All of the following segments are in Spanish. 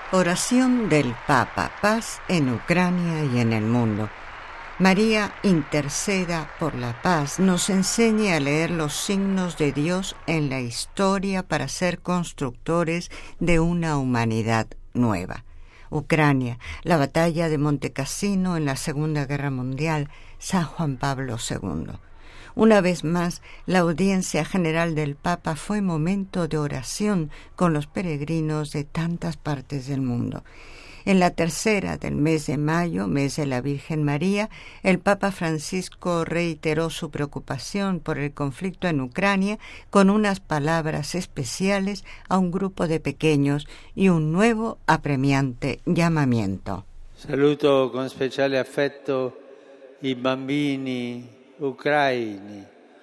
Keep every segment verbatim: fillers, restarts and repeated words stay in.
Oración del Papa, paz en Ucrania y en el mundo. María interceda por la paz, nos enseñe a leer los signos de Dios en la historia para ser constructores de una humanidad nueva. Ucrania, la batalla de Monte Cassino en la Segunda Guerra Mundial, San Juan Pablo segundo. Una vez más, la audiencia general del Papa fue momento de oración con los peregrinos de tantas partes del mundo. En la tercera del mes de mayo, mes de la Virgen María, el Papa Francisco reiteró su preocupación por el conflicto en Ucrania con unas palabras especiales a un grupo de pequeños y un nuevo apremiante llamamiento. Saluto con speciale affetto i bambini ucraini,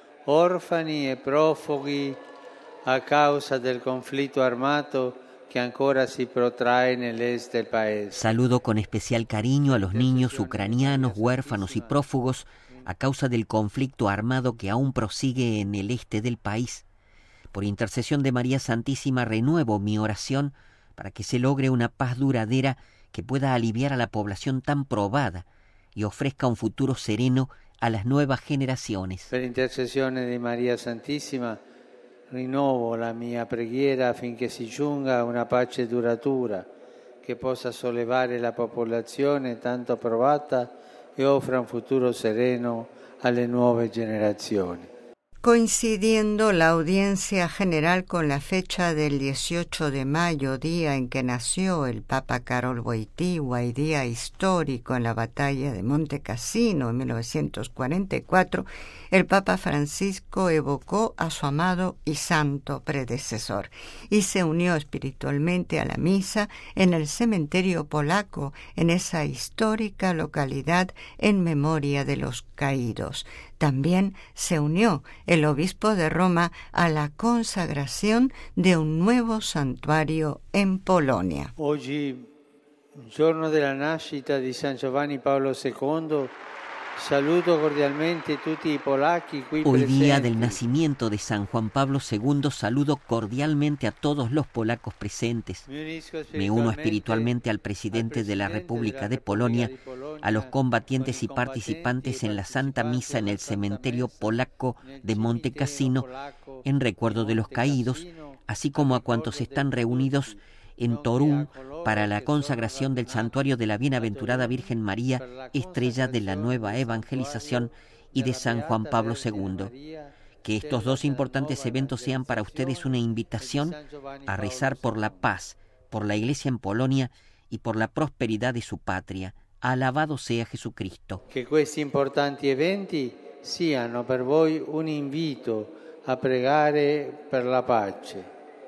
orfani e profughi a causa del conflitto armato que ancora si protrae nell'est del paese. Saludo con especial cariño a los niños ucranianos, huérfanos y prófugos a causa del conflicto armado que aún prosigue en el este del país. Por intercesión de María Santísima renuevo mi oración para que se logre una paz duradera que pueda aliviar a la población tan probada y ofrezca un futuro sereno a las nuevas generaciones. Per intercessione di Maria Santissima rinnovo la mia preghiera affinché si giunga a una pace duratura che possa sollevare la popolazione tanto provata e offra un futuro sereno alle nuove generazioni. Coincidiendo la audiencia general con la fecha del dieciocho de mayo, día en que nació el Papa Karol Wojtyła y día histórico en la batalla de Monte Cassino en mil novecientos cuarenta y cuatro, el Papa Francisco evocó a su amado y santo predecesor y se unió espiritualmente a la misa en el cementerio polaco, en esa histórica localidad en memoria de los caídos. También se unió el obispo de Roma a la consagración de un nuevo santuario en Polonia. Oggi, giorno della nascita di San Giovanni Paolo secondo, saluto cordialmente tutti i polacchi qui Hoy presenti. día del nacimiento de San Juan Pablo segundo, saludo cordialmente a todos los polacos presentes. Me uno espiritualmente al presidente de la República de Polonia, a los combatientes y participantes en la Santa Misa en el cementerio polaco de Monte Cassino, en recuerdo de los caídos, así como a cuantos están reunidos en Torún para la consagración del santuario de la Bienaventurada Virgen María, estrella de la nueva evangelización, y de San Juan Pablo segundo. Que estos dos importantes eventos sean para ustedes una invitación a rezar por la paz, por la Iglesia en Polonia y por la prosperidad de su patria. Alabado sea Jesucristo. Que questi importanti eventi siano per voi un invito a pregare per la pace,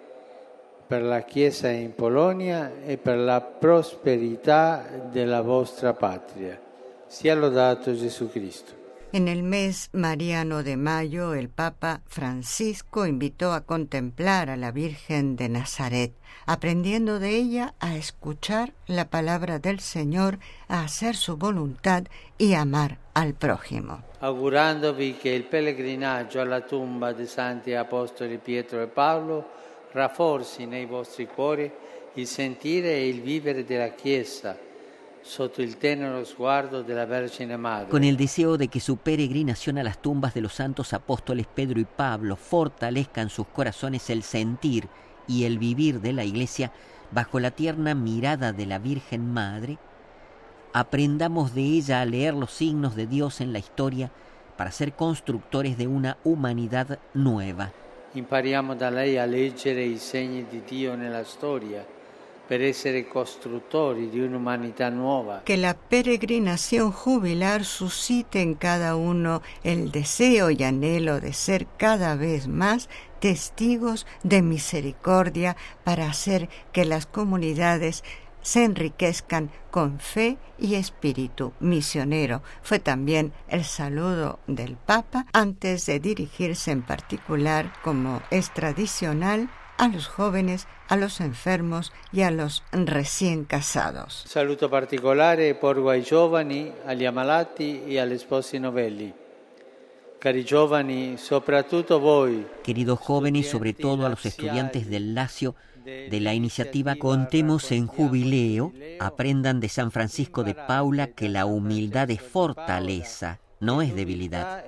per la Chiesa in Polonia e per la prosperità della vostra patria. Sia lodato Jesucristo. En el mes mariano de mayo, el Papa Francisco invitó a contemplar a la Virgen de Nazaret, aprendiendo de ella a escuchar la palabra del Señor, a hacer su voluntad y amar al prójimo. Augurandovi che il pellegrinaggio alla tomba dei santi apostoli Pietro e Paolo rafforzi nei vostri cuori il sentire e il vivere della Chiesa sotto il tenero sguardo della Vergine Madre. Con el deseo de que su peregrinación a las tumbas de los santos apóstoles Pedro y Pablo fortalezca en sus corazones el sentir y el vivir de la Iglesia bajo la tierna mirada de la Virgen Madre, aprendamos de ella a leer los signos de Dios en la historia para ser constructores de una humanidad nueva. Impariamo da lei a leggere i segni di Dio nella storia per essere costruttori di un'umanità nuova. Que la peregrinación jubilar suscite en cada uno el deseo y anhelo de ser cada vez más testigos de misericordia para hacer que las comunidades se enriquezcan con fe y espíritu misionero. Fue también el saludo del Papa antes de dirigirse en particular, como es tradicional, a los jóvenes, a los enfermos y a los recién casados. Saluto particolare porgo ai giovani, agli ammalati e agli sposi novelli. Queridos jóvenes, sobre todo a los estudiantes del Lacio, de la iniciativa Contemos en Jubileo, aprendan de San Francisco de Paula que la humildad es fortaleza, no es debilidad.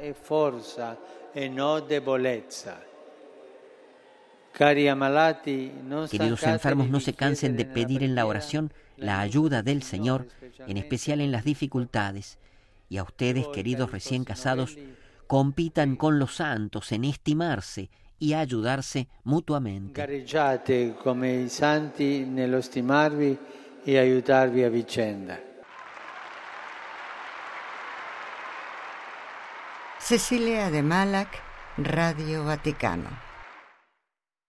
Queridos enfermos, no se cansen de pedir en la oración la ayuda del Señor, en especial en las dificultades. Y a ustedes, queridos recién casados, compitan con los santos en estimarse y ayudarse mutuamente. Gareggiate come i santi nello stimarvi e aiutarvi a vicenda. Cecilia de Malac, Radio Vaticano.